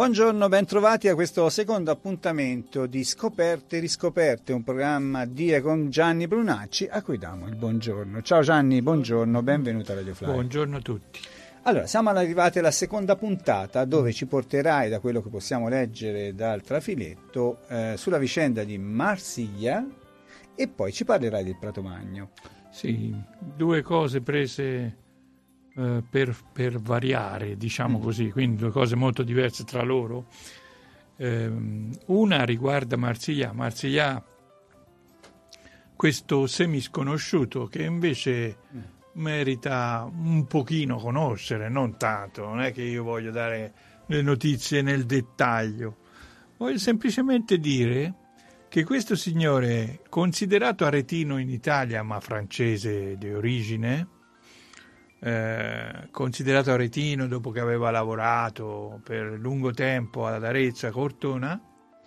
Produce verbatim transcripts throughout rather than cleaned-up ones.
Buongiorno, ben trovati a questo secondo appuntamento di Scoperte e Riscoperte, un programma di e con Gianni Brunacci a cui diamo il buongiorno. Ciao Gianni, buongiorno, benvenuto a Radio Fly. Buongiorno a tutti. Allora, siamo arrivati alla seconda puntata dove ci porterai, da quello che possiamo leggere dal trafiletto, eh, sulla vicenda di Marsiglia e poi ci parlerai del Prato Magno. Sì, due cose prese eh, per, per variare, diciamo mm. così, quindi due cose molto diverse tra loro. Eh, una riguarda Marsiglia, Marsiglia, questo semisconosciuto che invece mm. merita un pochino conoscere, non tanto, non è che io voglio dare le notizie nel dettaglio, voglio semplicemente dire che questo signore, considerato aretino in Italia ma francese di origine, eh, considerato aretino dopo che aveva lavorato per lungo tempo ad Arezzo, a Cortona,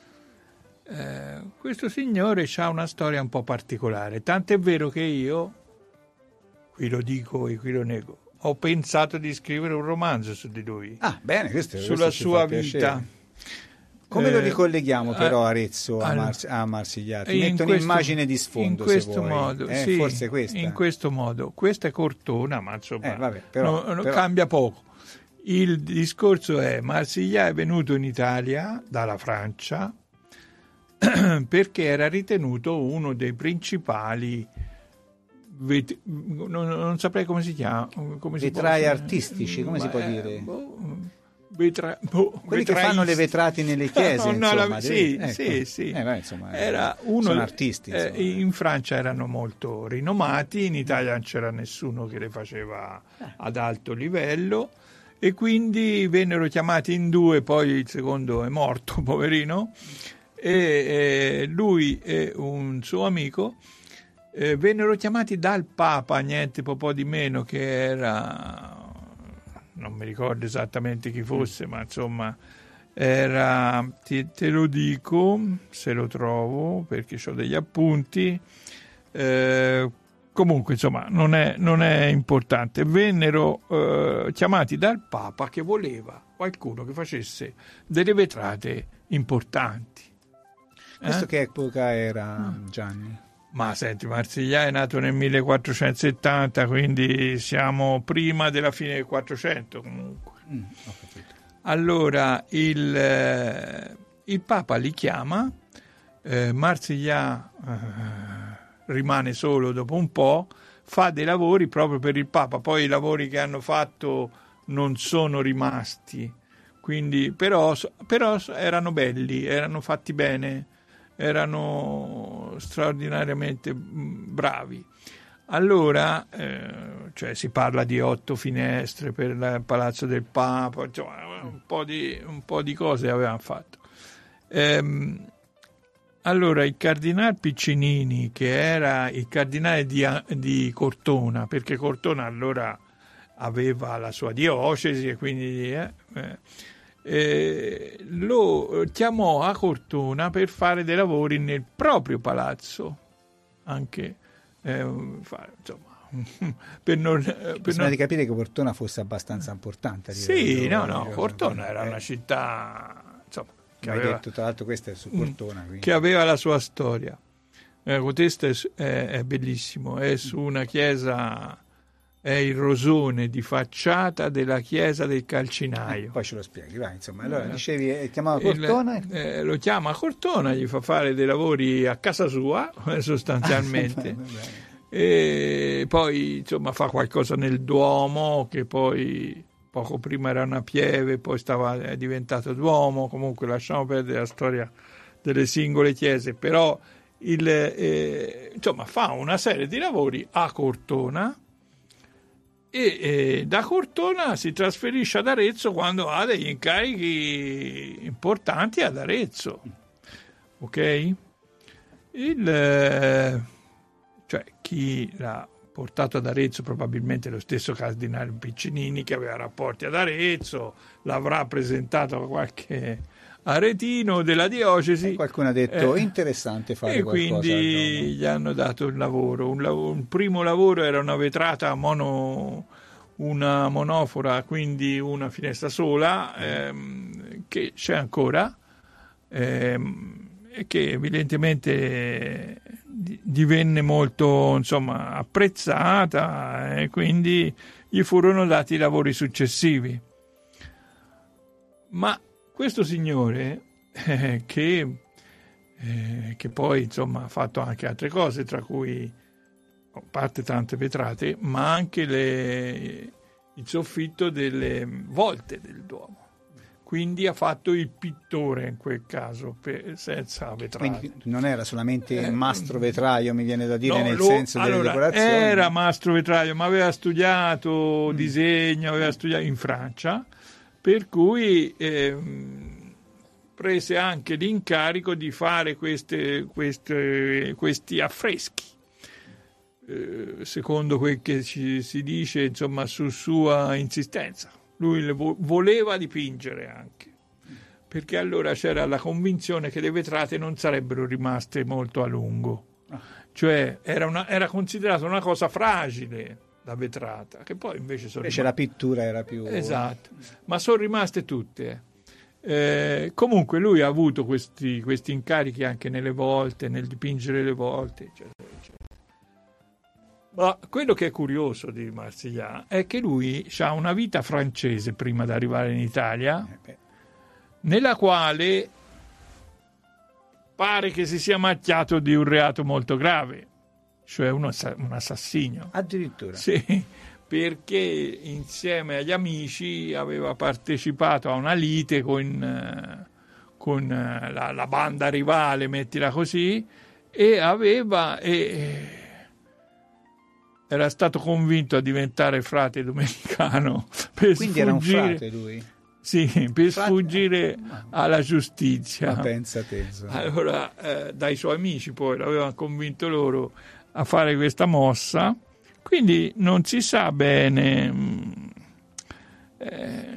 eh, questo signore ha una storia un po' particolare, tant'è vero che io, qui lo dico e qui lo nego, ho pensato di scrivere un romanzo su di lui. Ah, bene, questo, sulla questo sua vita. Come eh, lo ricolleghiamo però eh, Arezzo a, Mar- a Marsiglia? Ti metto questo, un'immagine di sfondo, in questo se vuoi. modo, eh, sì, forse questa. In questo modo. Questa è Cortona, ma insomma eh, vabbè, però, no, no, però... cambia poco. Il discorso è: Marsiglia è venuto in Italia dalla Francia perché era ritenuto uno dei principali vet- non, non saprei come si chiama, come vetrai si può... artistici, come ma si può è, dire? Boh, vetra... boh, quelli che fanno le vetrate nelle chiese, no, no, insomma, la... dei... sì, ecco. sì, sì. Eh, beh, insomma, era uno... sono artisti, eh, in Francia erano molto rinomati, in Italia non c'era nessuno che le faceva ad alto livello e quindi vennero chiamati in due, poi il secondo è morto, poverino, e eh, lui e un suo amico eh, vennero chiamati dal Papa, niente po' di meno, che era... non mi ricordo esattamente chi fosse, ma insomma era, ti, te lo dico se lo trovo perché ho degli appunti, eh, comunque insomma non è, non è importante, vennero eh, chiamati dal Papa che voleva qualcuno che facesse delle vetrate importanti. Questo eh? che epoca era, Gianni? Ma senti, Marsiglia è nato nel millequattrocentosettanta, quindi siamo prima della fine del Quattrocento comunque. Mm, ho capito. Allora il, eh, il Papa li chiama, eh, Marsiglia eh, rimane solo dopo un po', fa dei lavori proprio per il Papa, poi i lavori che hanno fatto non sono rimasti, quindi, però, però erano belli, erano fatti bene, erano straordinariamente bravi. Allora, eh, cioè si parla di otto finestre per il Palazzo del Papa, insomma, un po' di, un po' di cose avevano fatto. Ehm, allora, il cardinale Piccinini, che era il cardinale di, di Cortona, perché Cortona allora aveva la sua diocesi e quindi... Eh, eh, Eh, lo chiamò a Cortona per fare dei lavori nel proprio palazzo, anche eh, fare, insomma, per non, eh, per non... di capire che Cortona fosse abbastanza importante. Sì, no, no, no, Cortona no, era eh. una città, insomma, che hai aveva, detto, tra l'altro questa è su Cortona, quindi. Che aveva la sua storia. Eh, questo è, è, è bellissimo, è su una chiesa. È il rosone di facciata della chiesa del Calcinaio. Eh, poi ce lo spieghi, vai, insomma. Allora, dicevi, eh, chiamava Cortona? Il, eh, lo chiama a Cortona, gli fa fare dei lavori a casa sua, sostanzialmente. E poi, insomma, fa qualcosa nel Duomo, che poi poco prima era una pieve, poi stava, è diventato Duomo. Comunque lasciamo perdere la storia delle singole chiese, però il, eh, insomma, fa una serie di lavori a Cortona, e eh, da Cortona si trasferisce ad Arezzo quando ha degli incarichi importanti ad Arezzo, ok? Il, eh, cioè chi l'ha portato ad Arezzo probabilmente lo stesso cardinale Piccinini, che aveva rapporti ad Arezzo, l'avrà presentato a qualche aretino della diocesi. E qualcuno ha detto eh, interessante fare e qualcosa. E quindi gli hanno dato il lavoro. Un, lavoro. un primo lavoro era una vetrata mono, una monofora, quindi una finestra sola, ehm, che c'è ancora, ehm, e che evidentemente divenne molto, insomma, apprezzata, e quindi gli furono dati i lavori successivi. Ma questo signore, eh, che, eh, che poi, insomma, ha fatto anche altre cose, tra cui, a parte tante vetrate, ma anche le, il soffitto delle volte del Duomo. Quindi ha fatto il pittore in quel caso, per, senza vetrate. Quindi non era solamente Eh, mastro vetraio, mi viene da dire, no, nel lo- senso delle allora, decorazioni. era mastro vetraio, ma aveva studiato disegno, aveva studiato in Francia, per cui ehm, prese anche l'incarico di fare queste, queste, questi affreschi. Eh, secondo quel che ci, si dice, insomma, su sua insistenza. Lui le vo- voleva dipingere anche, perché allora c'era la convinzione che le vetrate non sarebbero rimaste molto a lungo. Cioè era, una, era considerata una cosa fragile la vetrata, che poi invece sono Invece la pittura era più... Esatto, ma sono rimaste tutte. Eh, comunque lui ha avuto questi, questi incarichi anche nelle volte, nel dipingere le volte, eccetera, eccetera. Ma quello che è curioso di Marsillias è che lui ha una vita francese prima di arrivare in Italia, Eh, beh, nella quale pare che si sia macchiato di un reato molto grave, cioè un, ass- un assassinio. addirittura. Sì, perché insieme agli amici aveva partecipato a una lite con, eh, con eh, la, la banda rivale, mettila così, e aveva... E, era stato convinto a diventare frate domenicano per Quindi sfuggire, era un frate lui. sì, per Frate- sfuggire alla giustizia. Ma pensa te, insomma. Allora, eh, dai suoi amici poi l'avevano convinto loro a fare questa mossa, quindi non si sa bene. mh, eh,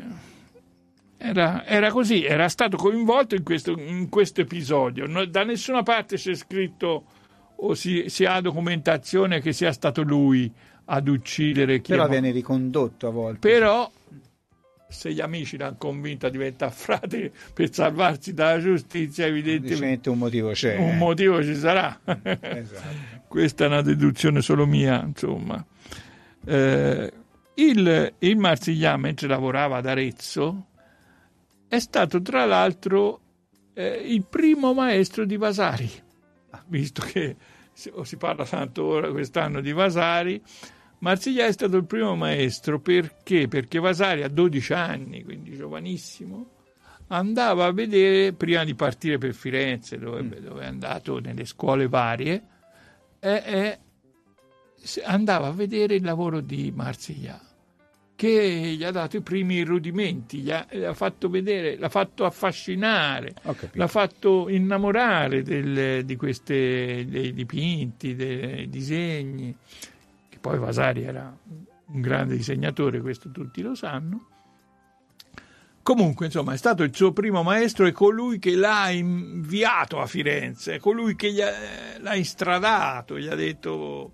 era, era così, era stato coinvolto in questo, in questo episodio. No- da nessuna parte c'è scritto o si, si ha documentazione che sia stato lui ad uccidere chi Però è mo- viene ricondotto a volte. Però se gli amici l'hanno convinto a diventare frate per salvarsi dalla giustizia, evidentemente Evidentemente un motivo c'è. un motivo ci sarà. Esatto. Questa è una deduzione solo mia, insomma. Eh, il, il Marsillias, mentre lavorava ad Arezzo, è stato tra l'altro eh, il primo maestro di Vasari, visto che si, si parla tanto ora quest'anno di Vasari. Marsillias è stato il primo maestro perché? Perché Vasari a dodici anni, quindi giovanissimo, andava a vedere, prima di partire per Firenze, dove, mm. dove è andato nelle scuole varie, e, e andava a vedere il lavoro di Marsillias, che gli ha dato i primi rudimenti, gli ha, gli ha fatto vedere, l'ha fatto affascinare, l'ha fatto innamorare del, di queste, dei dipinti, dei disegni. Che poi Vasari era un grande disegnatore, questo tutti lo sanno. Comunque, insomma, è stato il suo primo maestro e colui che l'ha inviato a Firenze, colui che gli ha, l'ha instradato, gli ha detto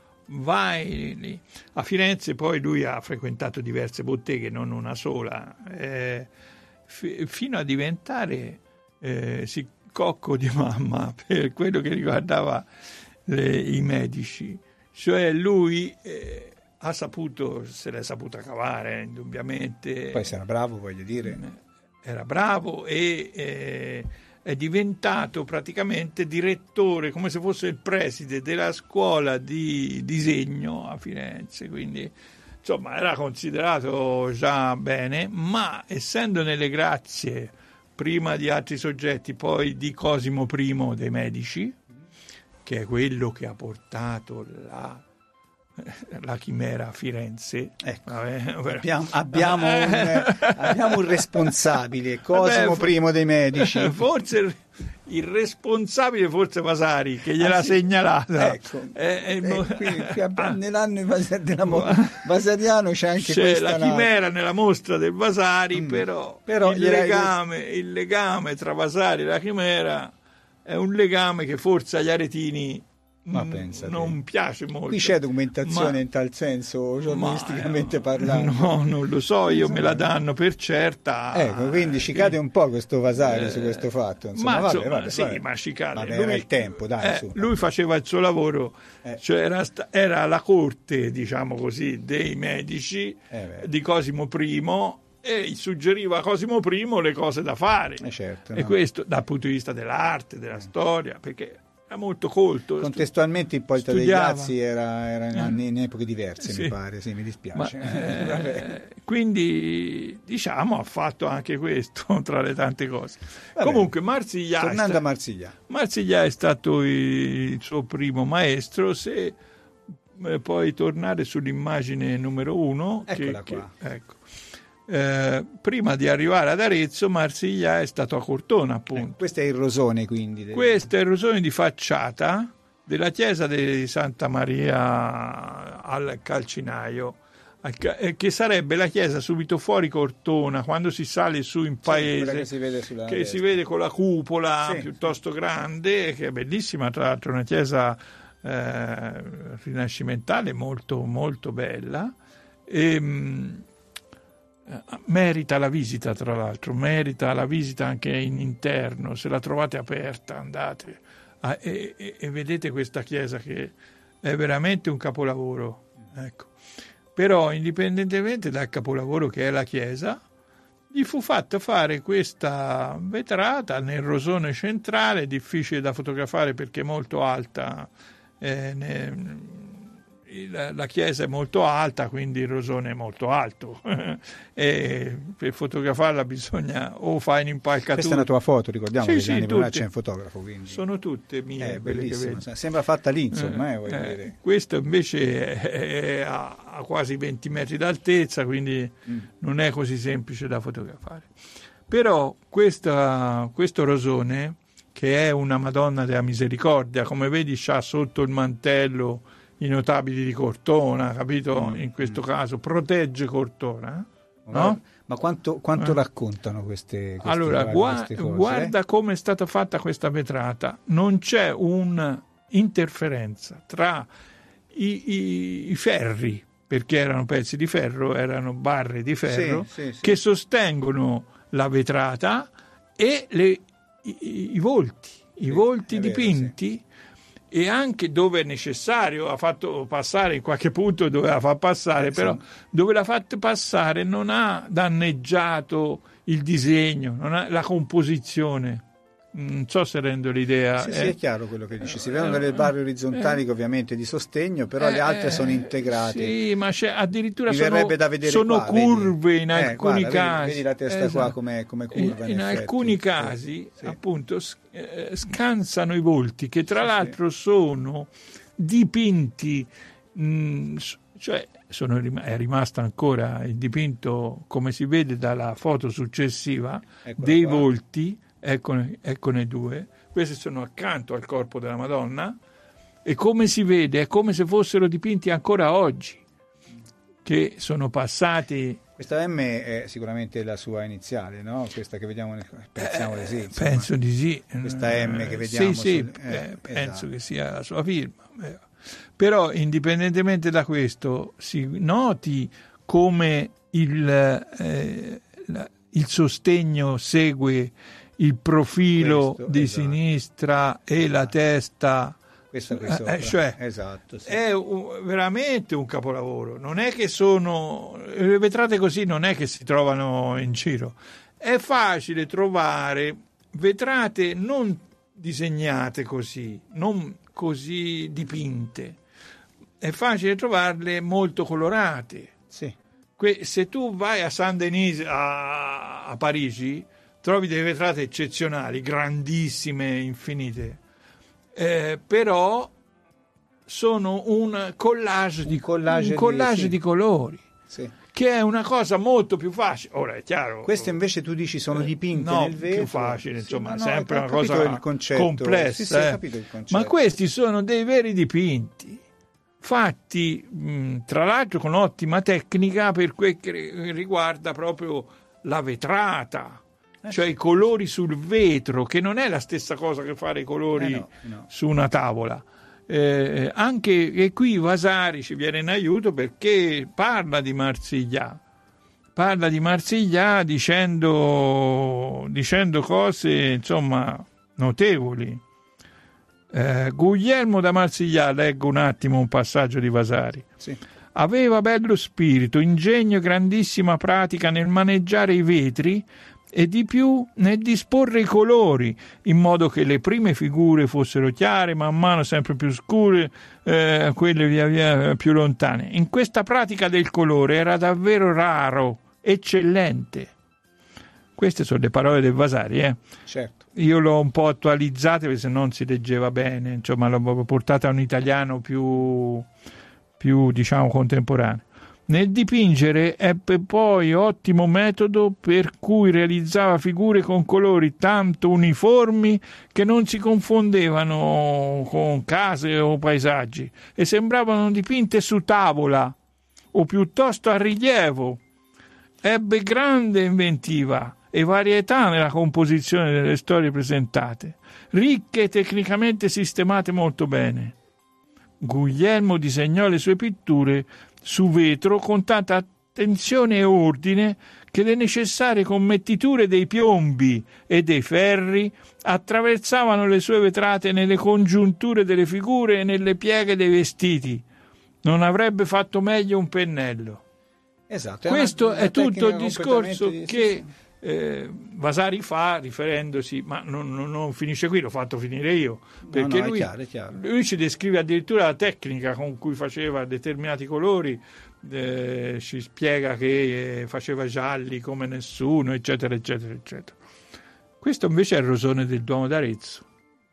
vai lì. A Firenze poi lui ha frequentato diverse botteghe, non una sola, eh, f- fino a diventare eh, sì, cocco di mamma per quello che riguardava le, i medici. Cioè lui eh, ha saputo, se l'è saputa cavare, indubbiamente. Poi se era bravo, voglio dire. Era bravo e eh, è diventato praticamente direttore, come se fosse il preside della scuola di disegno a Firenze, quindi insomma era considerato già bene, ma essendo nelle grazie prima di altri soggetti, poi di Cosimo I dei Medici, che è quello che ha portato la, la chimera a Firenze. Ecco, vabbè, abbiamo, abbiamo, un, abbiamo un responsabile, Cosimo vabbè, I dei Medici. Forse il responsabile, forse Vasari, che gliel'ha ah, sì. segnalata. Ecco. È, è il... eh, qui, qui abbiamo, nell'anno della mo- vasariano c'è anche c'è questa la chimera nella mostra del Vasari, mm. però, però il, legame, il legame tra Vasari e la chimera è un legame che forse agli aretini Ma pensa non piace molto. Qui c'è documentazione ma, in tal senso, giornalisticamente ma, parlando? No, non lo so, io me la danno per certa. Ecco, quindi ci cade un po' questo Vasari eh, su questo fatto. Insomma, ma vabbè, insomma, vabbè, sì, vabbè. ma ci cade. Vabbè, lui, era il tempo, dai, eh, su. lui faceva il suo lavoro, eh. cioè era, era la corte, diciamo così, dei medici eh, di Cosimo I, e suggeriva a Cosimo I le cose da fare. Eh certo, e no? questo dal punto di vista dell'arte, della eh. storia, perché era molto colto. Contestualmente Ippolito dei Grazzi era, era in, anni, in epoche diverse, sì. mi pare, sì, mi dispiace. Ma, eh, quindi, diciamo, ha fatto anche questo tra le tante cose. Vabbè. Comunque, Marsiglia. Tornando sta... a Marsiglia. Marsiglia è stato il suo primo maestro. Se eh, puoi tornare sull'immagine numero uno. Eccola che, qua. Che, ecco. Eh, prima di arrivare ad Arezzo, Marsiglia è stato a Cortona, appunto. Eh, questo è il rosone, quindi. Del... Questo è il rosone di facciata della chiesa di Santa Maria al Calcinaio, che sarebbe la chiesa subito fuori Cortona, quando si sale su in paese, sì, che, si vede, sulla che si vede con la cupola sì, piuttosto sì. grande, che è bellissima, tra l'altro una chiesa eh, rinascimentale molto molto bella. E, mh, merita la visita, tra l'altro merita la visita anche in interno, se la trovate aperta andate a, e, e, e vedete questa chiesa che è veramente un capolavoro, ecco. Però indipendentemente dal capolavoro che è la chiesa, gli fu fatto fare questa vetrata nel rosone centrale, difficile da fotografare perché è molto alta, eh, ne, la chiesa è molto alta, quindi il rosone è molto alto e per fotografarla bisogna o fare in impalcatura. Questa è una tua foto, ricordiamo sì, che sì, Gianni tutte. c'è un fotografo, quindi. Sono tutte mie, è bellissimo, sembra fatta lì, insomma, eh, voglio eh, dire. Questo invece è, è a, a quasi venti metri d'altezza, quindi mm. non è così semplice da fotografare. Però questa, questo rosone, che è una Madonna della Misericordia, come vedi c'ha sotto il mantello i notabili di Cortona, capito? Mm. In questo caso protegge Cortona, no? Ma quanto, quanto eh. raccontano queste, queste allora guarda, queste cose, guarda eh? come è stata fatta questa vetrata. Non c'è un'interferenza tra i, i, i ferri, perché erano pezzi di ferro, erano barre di ferro sì, sì, sì. che sostengono la vetrata e le, i, i volti, i sì, volti dipinti. Vero, sì. E anche dove è necessario, ha fatto passare in qualche punto doveva far passare, sì. però dove l'ha fatto passare non ha danneggiato il disegno, non ha, la composizione. Non so se rendo l'idea. Sì, eh. sì, è chiaro quello che dici. Si vedono delle barre orizzontali eh. che ovviamente di sostegno, però eh, le altre sono integrate. Sì, ma c'è, addirittura Mi sono, da vedere sono qua, curve vedi? in eh, alcuni guarda, casi. Vedi, vedi la testa esatto. qua come, come curva. In, in, in alcuni casi, sì. appunto, eh, scansano i volti, che tra sì, l'altro sì. sono dipinti, mh, cioè sono, è rimasto ancora il dipinto, come si vede dalla foto successiva, Eccola dei qua. volti. Eccone, eccone due, questi sono accanto al corpo della Madonna e come si vede è come se fossero dipinti ancora oggi, che sono passati. Questa M è sicuramente la sua iniziale, no? Questa che vediamo, pensiamo di sì. Insomma. Penso di sì. Questa M che vediamo. Sì, sì, sul, eh, eh, penso esatto. che sia la sua firma. Però indipendentemente da questo si noti come il, eh, la, il sostegno segue il profilo questo, di esatto. sinistra e la testa, questo qui sopra. Eh, cioè esatto, sì. è un, veramente un capolavoro. Non è che sono le vetrate così, non è che si trovano in giro. È facile trovare vetrate non disegnate così, non così dipinte. È facile trovarle molto colorate. Sì. Que- se tu vai a Saint-Denis a, a Parigi trovi delle vetrate eccezionali, grandissime, infinite, eh, però sono un collage, un di, collage, un collage di, sì. di colori, sì. che è una cosa molto più facile. Ora è chiaro. Queste invece tu dici sono dipinte no, nel vetro. più facile, insomma, sì, no, sempre no, una cosa il concetto. complessa. Sì, sì, eh. ho capito il concetto. Ma questi sono dei veri dipinti, fatti mh, tra l'altro con ottima tecnica per quel che riguarda proprio la vetrata, eh cioè sì. i colori sul vetro, che non è la stessa cosa che fare i colori eh no, no. su una tavola. eh, anche e qui Vasari ci viene in aiuto perché parla di Marsiglia, parla di Marsiglia dicendo, dicendo cose insomma notevoli. Eh, Guglielmo da Marsiglia, leggo un attimo un passaggio di Vasari. Sì. Aveva bello spirito, ingegno e grandissima pratica nel maneggiare i vetri e di più nel disporre i colori, in modo che le prime figure fossero chiare, man mano sempre più scure, eh, quelle via via più lontane. In questa pratica del colore era davvero raro, eccellente. Queste sono le parole del Vasari, eh? Certo. Io l'ho un po' attualizzate perché se non si leggeva bene, insomma l'ho portata a un italiano più, più diciamo contemporaneo. Nel dipingere ebbe poi ottimo metodo per cui realizzava figure con colori tanto uniformi che non si confondevano con case o paesaggi e sembravano dipinte su tavola o piuttosto a rilievo. Ebbe grande inventiva e varietà nella composizione delle storie presentate, ricche e tecnicamente sistemate molto bene. Guglielmo disegnò le sue pitture su vetro con tanta attenzione e ordine che le necessarie commettiture dei piombi e dei ferri attraversavano le sue vetrate nelle congiunture delle figure e nelle pieghe dei vestiti. Non avrebbe fatto meglio un pennello. Esatto, è Questo una, una è tutto il discorso di... che eh, Vasari fa riferendosi, ma non, non, non finisce qui, l'ho fatto finire io, perché no, no, lui, è chiaro, è chiaro. lui ci descrive addirittura la tecnica con cui faceva determinati colori, eh, ci spiega che eh, faceva gialli come nessuno, eccetera, eccetera, eccetera. Questo invece è il rosone del Duomo d'Arezzo.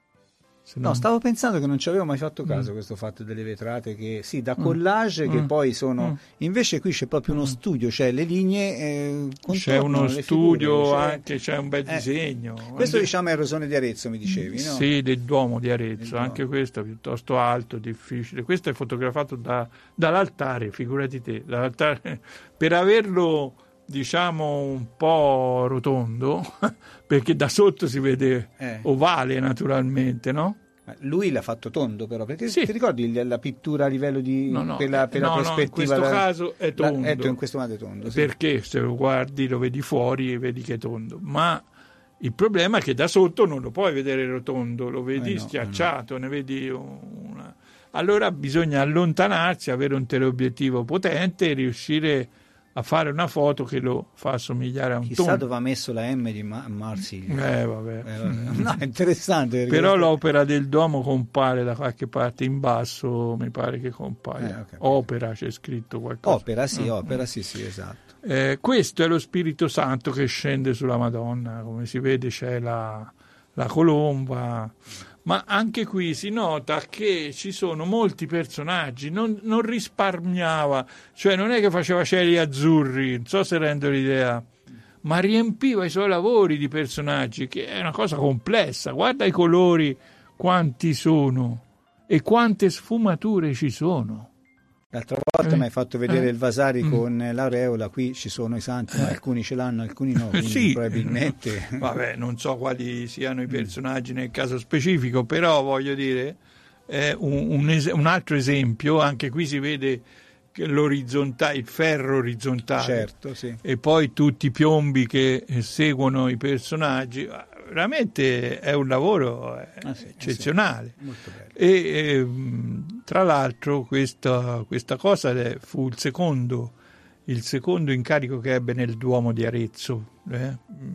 No, non... stavo pensando che non ci avevo mai fatto caso mm. questo fatto delle vetrate che sì, da collage mm. che poi sono mm. invece qui c'è proprio uno studio, cioè le linee eh, c'è uno studio figure, anche c'è un bel eh, disegno. Questo anche... diciamo è il rosone di Arezzo, mi dicevi, no? Sì, del Duomo di Arezzo, Duomo. Anche questo è piuttosto alto, difficile. Questo è fotografato da, dall'altare, figurati te, dall'altare per averlo diciamo un po' rotondo perché da sotto si vede eh. ovale naturalmente, no? Lui l'ha fatto tondo però, perché sì. ti ricordi la pittura a livello di no, no, per la, per no, la prospettiva? No, in questo la, caso è tondo. La, è, in questo caso è tondo, sì. Perché se lo guardi lo vedi fuori e vedi che è tondo, ma il problema è che da sotto non lo puoi vedere rotondo, lo vedi eh no, schiacciato, no. ne vedi una... Allora bisogna allontanarsi, avere un teleobiettivo potente e riuscire a fare una foto che lo fa assomigliare a un Chissà tondo. dove ha messo la M di Ma- Marsiglia. Eh, vabbè. Eh, vabbè. No, è interessante. Però questo... l'opera del Duomo compare da qualche parte in basso, mi pare che compaia. Eh, opera, c'è scritto qualcosa. Opera, sì, mm. opera, sì, sì, esatto. Eh, questo è lo Spirito Santo che scende sulla Madonna, come si vede c'è la, la colomba. Ma anche qui si nota che ci sono molti personaggi, non, non risparmiava, cioè non è che faceva cieli azzurri, non so se rendo l'idea, ma riempiva i suoi lavori di personaggi, che è una cosa complessa. Guarda i colori, quanti sono e quante sfumature ci sono. L'altra volta eh, mi hai fatto vedere eh, il Vasari mm. con l'aureola, qui ci sono i santi, ma alcuni ce l'hanno, alcuni no, quindi sì. probabilmente... Vabbè, non so quali siano i personaggi nel caso specifico, però voglio dire, eh, un, un, es- un altro esempio, anche qui si vede che l'orizzontale, il ferro orizzontale, certo, sì. e poi tutti i piombi che seguono i personaggi. Veramente è un lavoro ah, sì, eccezionale. Sì. Molto bello. E eh, tra l'altro questa, questa cosa fu il secondo, il secondo incarico che ebbe nel Duomo di Arezzo. Eh?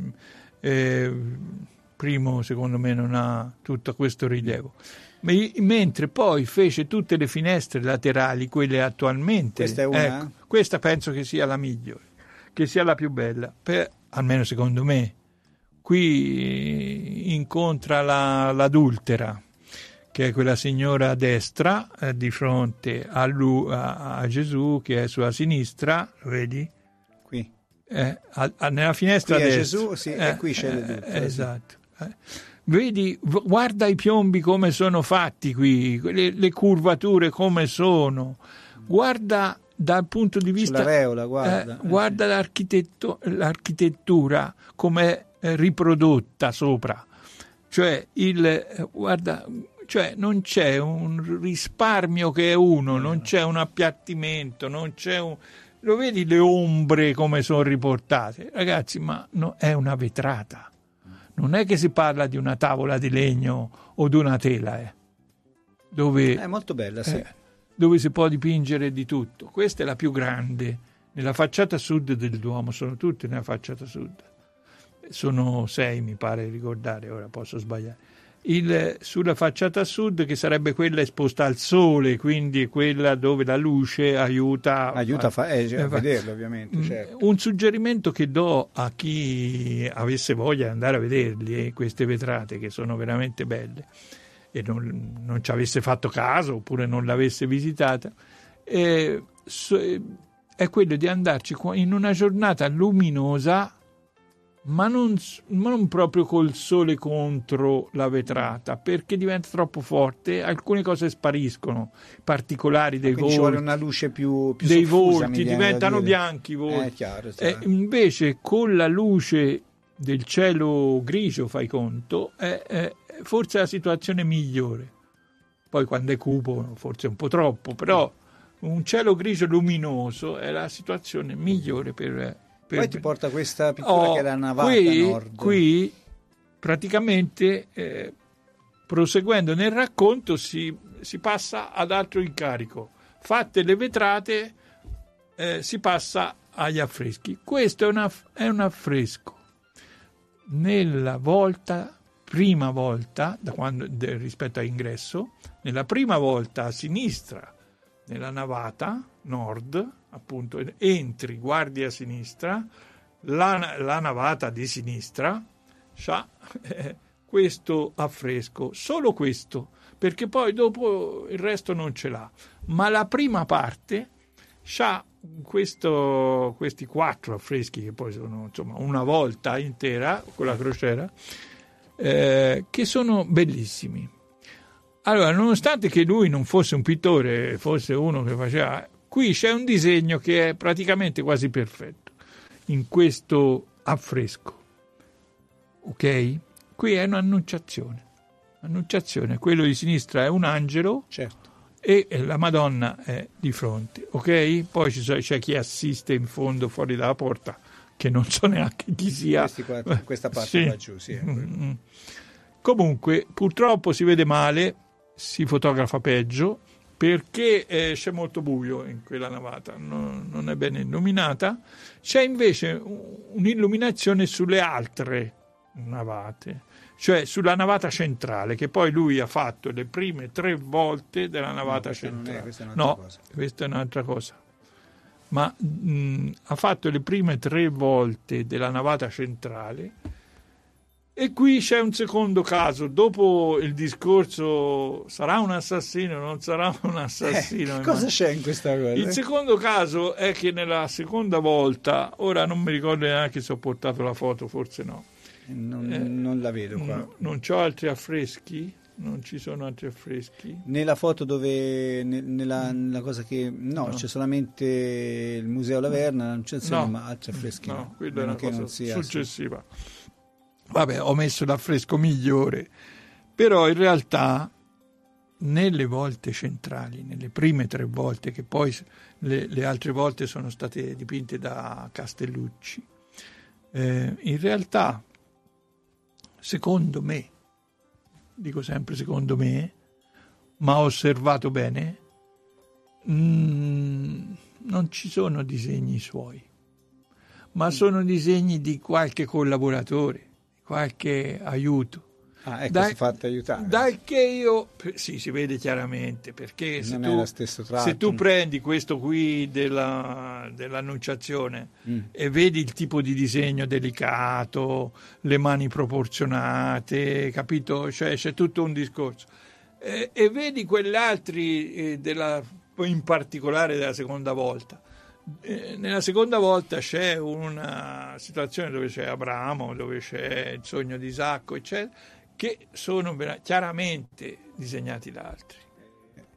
Eh, primo secondo me non ha tutto questo rilievo. Mentre poi fece tutte le finestre laterali, quelle attualmente. Questa è una? Ecco, questa penso che sia la migliore, che sia la più bella, per, almeno secondo me. Qui incontra la, l'adultera, che è quella signora a destra, eh, di fronte a, lui, a, a Gesù, che è sulla sinistra, lo vedi? Qui. Eh, a, a, nella finestra qui a è destra. Gesù, sì, eh, e qui c'è l'adultera. Eh, esatto. Eh. Vedi, guarda i piombi come sono fatti qui, le, le curvature come sono, guarda dal punto di vista... Sull'areola, guarda. Eh, guarda l'architetto, l'architettura come riprodotta sopra, cioè il guarda cioè non c'è un risparmio che è uno, non c'è un appiattimento, non c'è un... Lo vedi le ombre come sono riportate? Ragazzi, ma no, è una vetrata. Non è che si parla di una tavola di legno o di una tela, eh, dove, è molto bella, sì. eh, dove si può dipingere di tutto. Questa è la più grande. Nella facciata sud del Duomo, sono tutte nella facciata sud. Sono sei, mi pare ricordare, ora posso sbagliare. Il, sulla facciata sud, che sarebbe quella esposta al sole, quindi quella dove la luce aiuta, aiuta a, fa- eh, a eh, vederlo, ovviamente. Certo. Un suggerimento che do a chi avesse voglia di andare a vederli, eh, queste vetrate che sono veramente belle, e non, non ci avesse fatto caso oppure non l'avesse visitata, eh, so, eh, è quello di andarci in una giornata luminosa, ma non, ma non proprio col sole contro la vetrata, perché diventa troppo forte, alcune cose spariscono, particolari dei volti. Ci vuole una luce più, più dei soffusa, volti, diventano bianchi i volti. Eh, chiaro, e invece con la luce del cielo grigio, fai conto, è, è forse la situazione migliore. Poi quando è cupo forse un po' troppo, però un cielo grigio luminoso è la situazione migliore per... Per... Poi ti porta questa pittura oh, che è la navata qui, nord. Qui praticamente eh, proseguendo nel racconto si, si passa ad altro incarico. Fatte le vetrate eh, si passa agli affreschi. Questo è, una, è un affresco. Nella volta, prima volta, da quando, de, rispetto all'ingresso, nella prima volta a sinistra, nella navata nord, appunto, entri, guardi a sinistra, la, la navata di sinistra c'ha eh, questo affresco, solo questo, perché poi dopo il resto non ce l'ha, ma la prima parte c'ha questo, questi quattro affreschi che poi sono insomma una volta intera con la crociera, eh, che sono bellissimi. Allora, nonostante che lui non fosse un pittore, fosse uno che faceva... Qui c'è un disegno che è praticamente quasi perfetto, in questo affresco. Ok? Qui è un'annunciazione. Annunciazione. Quello di sinistra è un angelo, certo, e la Madonna è di fronte. Ok? Poi c'è chi assiste in fondo, fuori dalla porta, che non so neanche chi sia. Qua, questa parte sì. qua giù, sì. Mm-hmm. Comunque, purtroppo si vede male, si fotografa peggio, perché eh, c'è molto buio in quella navata, non, non è bene illuminata. C'è invece un'illuminazione sulle altre navate, cioè sulla navata centrale, che poi lui ha fatto le prime tre volte della navata no, centrale. È, questa è no, cosa. questa è un'altra cosa. Ma mh, ha fatto le prime tre volte della navata centrale. E qui c'è un secondo caso, dopo il discorso sarà un assassino, non sarà un assassino. Eh, cosa c'è in questa cosa? Il secondo caso è che nella seconda volta, ora non mi ricordo neanche se ho portato la foto, forse no. Non, eh, non la vedo qua. Non, non c'ho altri affreschi? Non ci sono altri affreschi? Nella foto dove, nella, nella cosa che, no, no, c'è solamente il Museo Laverna, l'Annunciazione, no, ma altri affreschi no. No, quella è una che cosa non sia successiva. Su... Vabbè, ho messo l'affresco migliore, però in realtà nelle volte centrali, nelle prime tre volte, che poi le, le altre volte sono state dipinte da Castellucci, eh, in realtà, secondo me, dico sempre secondo me, ma ho osservato bene, mh, non ci sono disegni suoi, ma sono disegni di qualche collaboratore, qualche aiuto. Ah, ecco, dal, si è fatto aiutare. Dal che io, sì, si vede chiaramente, perché se non tu, è lo stesso tratto. se tu prendi questo qui della, dell'Annunciazione mm. e vedi il tipo di disegno delicato, le mani proporzionate, capito? Cioè c'è tutto un discorso. E, e vedi quegli altri, eh, della, in particolare della seconda volta. Eh, nella seconda volta c'è una situazione dove c'è Abramo, dove c'è il sogno di Isacco, eccetera, che sono chiaramente disegnati da altri.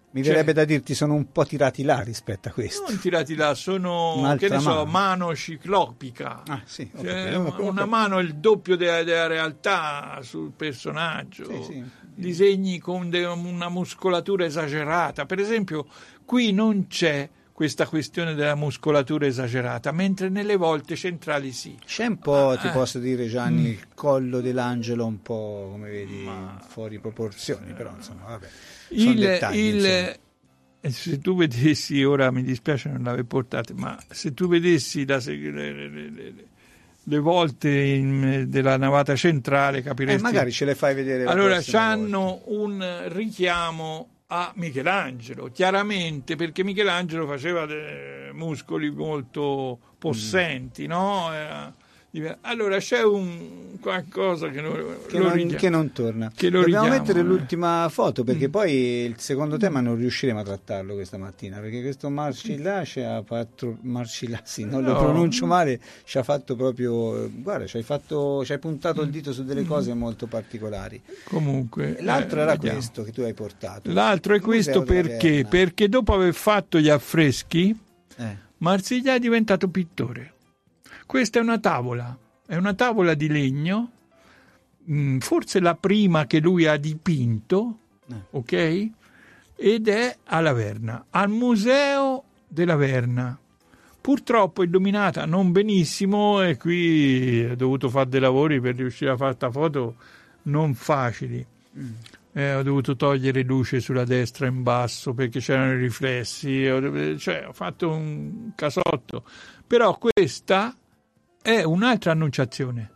Mi cioè, verrebbe da dirti sono un po' tirati là rispetto a questo. Non tirati là, sono, Un'altra che ne so, mano. mano ciclopica. Ah, sì, ho Cioè, capito. una mano è il doppio della, della realtà sul personaggio. Sì, sì. Disegni con de, una muscolatura esagerata. Per esempio, qui non c'è questa questione della muscolatura esagerata, mentre nelle volte centrali sì. C'è un po', Ah, ti eh. posso dire, Gianni, Mm. il collo dell'angelo un po', come vedi, Ma- fuori proporzioni, però insomma, vabbè. Sono Il, dettagli, il- insomma. eh, se tu vedessi, ora mi dispiace non l'aver portato, ma se tu vedessi la, se- le, le- le- le- le volte in- della navata centrale Eh, capiresti. magari ce le fai vedere la Allora, prossima c'hanno un richiamo a Michelangelo, chiaramente, perché Michelangelo faceva dei muscoli molto possenti, Mm. no? Era- allora c'è un qualcosa che, lo, che, lo non, richiama. che non torna. Che lo Dobbiamo richiama, mettere eh. l'ultima foto perché Mm. poi il secondo tema non riusciremo a trattarlo questa mattina perché questo Marcilla ci ha fatto Marcilla, sì, non lo No. pronuncio male, ci ha fatto proprio guarda, ci hai fatto ci hai puntato il dito su delle cose molto particolari. Comunque, L'altro eh, era vediamo. questo che tu hai portato. L'altro è Il Museo questo della perché? Verna. Perché dopo aver fatto gli affreschi, Eh. Marsiglia è diventato pittore. Questa è una tavola, è una tavola di legno, mh, forse la prima che lui ha dipinto, Eh. ok? Ed è alla Verna, al Museo della Verna. Purtroppo illuminata non benissimo e qui ho dovuto fare dei lavori per riuscire a fare questa foto non facili. Mm. Eh, ho dovuto togliere luce sulla destra in basso perché c'erano i riflessi, ho, cioè ho fatto un casotto. Però questa è un'altra annunciazione.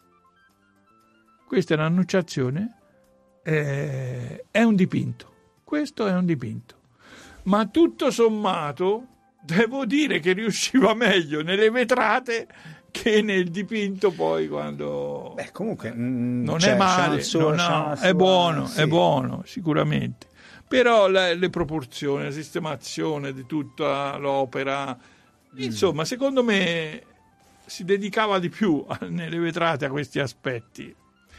Questa è un'annunciazione, eh, è un dipinto. Questo è un dipinto. Ma tutto sommato devo dire che riusciva meglio nelle vetrate che nel dipinto poi quando... Beh, comunque mm, non c'è- è c'ha male, il suo- no, no, c'ha una è sua- buono, sì. è buono, sicuramente. Però le, le proporzioni, la sistemazione di tutta l'opera, insomma, secondo me si dedicava di più a- nelle vetrate a questi aspetti.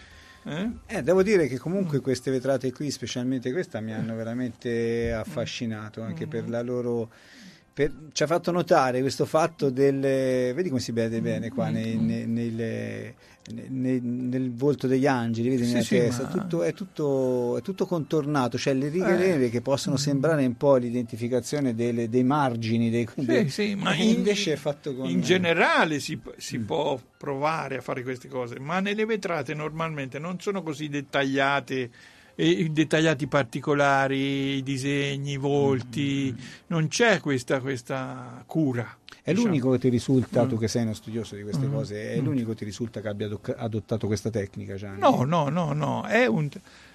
Eh? Eh, devo dire che comunque queste vetrate qui, specialmente questa, mi hanno veramente affascinato anche per la loro. Per, ci ha fatto notare questo fatto del. Vedi come si vede bene qua nei, nei, nelle- nei- nel volto degli angeli, vedi Sì, nella sì, testa, ma- tutto, è, tutto, è tutto contornato, c'è le righe Eh. nere che possono sembrare un po' l'identificazione delle- dei margini, dei, dei- Sì, sì, ma e in, invece è fatto con. in generale si, si può provare a fare queste cose, ma nelle vetrate normalmente non sono così dettagliate, e dettagliati particolari, i disegni, i volti, non c'è questa, questa cura. È diciamo. l'unico che ti risulta, Mm. tu che sei uno studioso di queste Mm. cose, è Mm. l'unico che ti risulta che abbia adocca- adottato questa tecnica, Gianni? No, no, no, no, è un,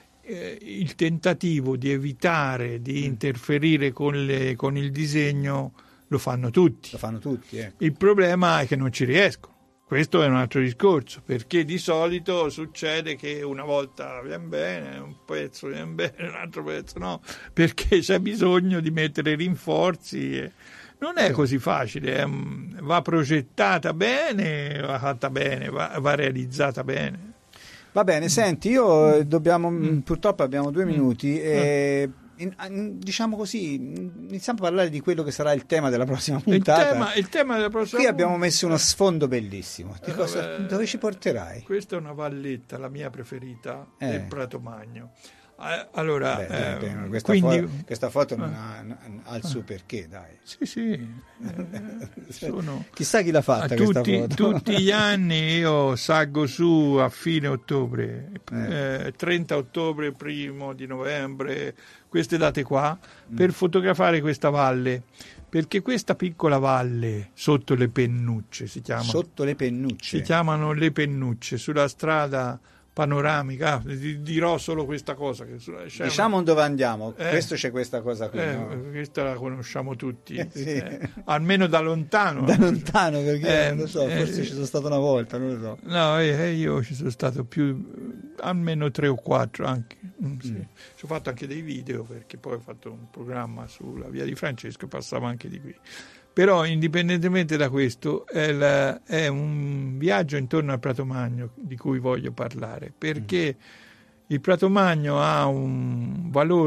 eh, il tentativo di evitare di interferire con, le, con il disegno lo fanno tutti. Lo fanno tutti, ecco. Il problema è che non ci riescono. Questo è un altro discorso, perché di solito succede che una volta viene bene, un pezzo viene bene, un altro pezzo no, perché c'è bisogno di mettere rinforzi. E non è così facile, è, va progettata bene, va fatta bene, va, va realizzata bene. Va bene, senti, io eh, dobbiamo, Mm. purtroppo abbiamo due minuti, Mm. e, in- in- diciamo così, iniziamo a parlare di quello che sarà il tema della prossima Il puntata. tema, il tema della prossima Qui abbiamo puntata- messo uno sfondo bellissimo. Di Eh, cosa- vabbè. dove ci porterai? Questa è una valletta, la mia preferita, Eh. del Prato Magno. Eh, allora, Beh, dai, eh, dai, questa, quindi... foto, questa foto non Eh. ha, non ha il suo perché, dai. Sì, sì, eh, sono... Chissà chi l'ha fatta A questa tutti, foto. tutti gli anni io salgo su a fine ottobre, Eh. eh, trenta ottobre, primo di novembre, queste date qua, Mm. per fotografare questa valle, perché questa piccola valle sotto le Pennucce si chiama, Sotto le pennucce. si chiamano le Pennucce, sulla strada panoramica, ah, di- dirò solo questa cosa. Che su- c'è Diciamo dove andiamo, Eh. questo c'è questa cosa qui, una- eh, no? questa la conosciamo tutti, Eh, sì. eh, almeno da lontano. Da lontano, perché Eh, non lo so, eh, forse ci sono stato una volta, non lo so. No, eh, io ci sono stato più, almeno tre o quattro anche. Mm, sì. Mm. Ci ho fatto anche dei video perché poi ho fatto un programma sulla via di Francesco e passavo anche di qui. Però indipendentemente da questo è, la- è un viaggio intorno al Prato Magno di cui voglio parlare, perché il Prato Magno ha un valore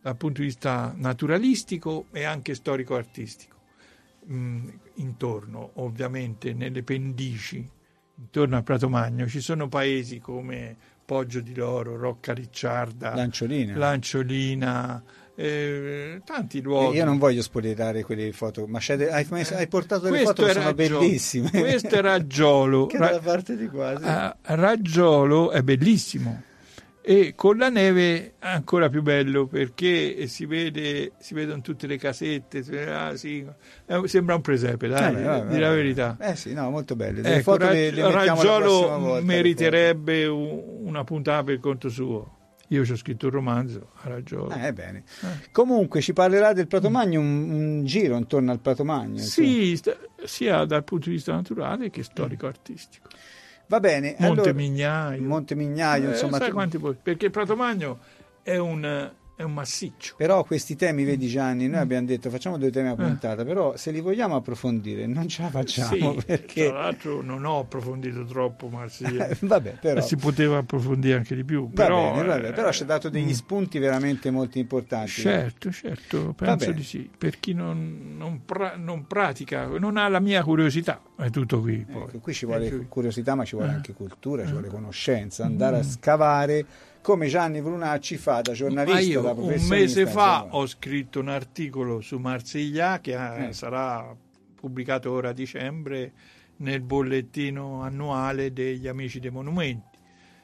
dal punto di vista naturalistico e anche storico-artistico. Mm, intorno, ovviamente, nelle pendici, intorno al Prato Magno, ci sono paesi come Poggio di Loro, Roccaricciarda, Lanciolina, Lanciolina eh, tanti luoghi. Io non voglio spoilerare quelle foto, ma c'è de- hai, messo, hai portato delle Questo foto che sono Raggio- bellissime. Questo è Raggiolo. Che dalla parte di quasi. Ra- Raggiolo è bellissimo. E con la neve è ancora più bello, perché si vede, si vedono tutte le casette, ah, sì, eh, sembra un presepe, dai, Vabbè, vabbè, di la vabbè. verità. Eh sì, no, molto belle. Le Ecco, foto le, le mettiamo la prossima Raggiolo volta, meriterebbe un- una puntata per conto suo. Io ci ho scritto un romanzo a Raggiolo. Eh, bene. Eh. Comunque ci parlerà del Prato Magno, un, un giro intorno al Prato Magno. Sì, sta- sia dal punto di vista naturale che storico-artistico. Va bene. Monte allora, Mignaio. Monte Mignaio, Eh, insomma. sai tu- quanti poi- perché il Prato Magno è un, è un massiccio. Però questi temi, vedi Gianni, noi abbiamo detto facciamo due temi a puntata, però se li vogliamo approfondire non ce la facciamo Sì, perché... tra l'altro non ho approfondito troppo Marsiglia. Vabbè, però... Si poteva approfondire anche di più. Va però, bene, va bene, eh, però ci ha dato degli spunti veramente molto importanti. Certo, certo, penso bene. di sì. Per chi non, non, pra- non pratica, non ha la mia curiosità, è tutto qui. Poi. Ecco, qui ci vuole Ecco qui. curiosità, ma ci vuole Eh. anche cultura, ci vuole conoscenza, andare a scavare come Gianni Brunacci fa da Ma giornalista, io da un professionista. mese fa insomma. ho scritto un articolo su Marsiglia che eh, Eh. sarà pubblicato ora a dicembre nel bollettino annuale degli Amici dei Monumenti.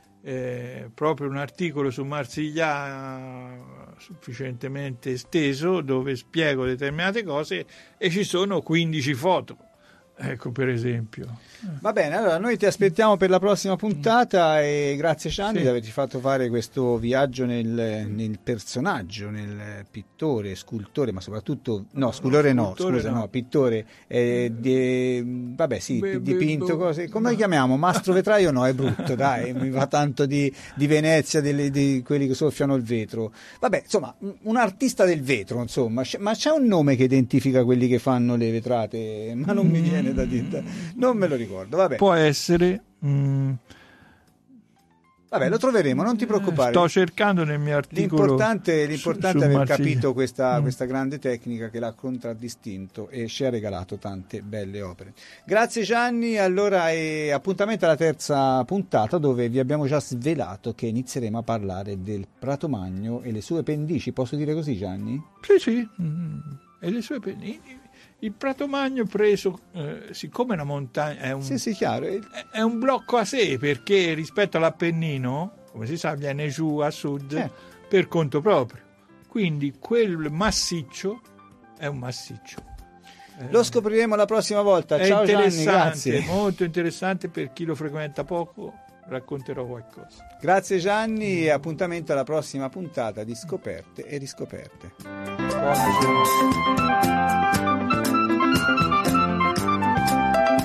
Eh, proprio un articolo su Marsiglia sufficientemente esteso dove spiego determinate cose e ci sono quindici foto. Ecco, per esempio. Va bene, allora noi ti aspettiamo per la prossima puntata e grazie Gianni Sì. di averci fatto fare questo viaggio nel, nel personaggio, nel pittore, scultore, ma soprattutto no, scultore no, scultore scusa, no. no, pittore, eh, di, vabbè sì, Beh, dipinto, beh, cose, come lo ma- chiamiamo? Mastro vetraio no, è brutto, dai, mi va tanto di, di Venezia, delle- di quelli che soffiano il vetro. Vabbè, insomma, un- un artista del vetro, insomma, C'è- ma c'è un nome che identifica quelli che fanno le vetrate, ma non mi viene da dire, non me lo ricordo, vabbè. Può essere. mm, Vabbè, lo troveremo, non ti preoccupare. Sto cercando nel mio articolo. L'importante, l'importante su- è su aver Marsiglia. capito questa, Mm. questa grande tecnica che l'ha contraddistinto e ci ha regalato tante belle opere. Grazie Gianni, allora e appuntamento alla terza puntata dove vi abbiamo già svelato che inizieremo a parlare del Prato Magno e le sue pendici, posso dire così Gianni? Sì, sì. mm, E le sue penni. Il Prato Magno preso, eh, siccome è una montagna, è un, Sì, sì, chiaro. è- è un blocco a sé, perché rispetto all'Appennino, come si sa, viene giù a sud Eh. per conto proprio. Quindi quel massiccio è un massiccio. Eh, Lo scopriremo la prossima volta. è Ciao Gianni, interessante, grazie. molto interessante per chi lo frequenta poco, racconterò qualcosa. Grazie Gianni e appuntamento alla prossima puntata di Scoperte e Riscoperte. Buona giornata.